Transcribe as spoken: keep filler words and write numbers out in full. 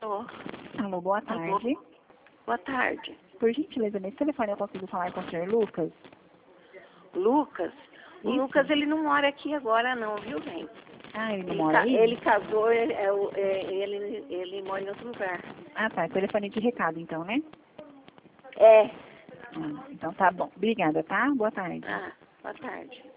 Alô? Alô, boa tarde. Alô? Boa tarde. Por gentileza, nesse telefone eu consigo falar com o senhor Lucas? Lucas? O Isso. Lucas, ele não mora aqui agora não, viu, bem? Ah, ele não Ele, mora ca- aí? ele casou, ele, é o- é, ele, ele mora em outro lugar. Ah, tá. Telefone de recado, então, né? É. Ah, então tá bom. Obrigada, tá? Boa tarde. Ah, boa tarde.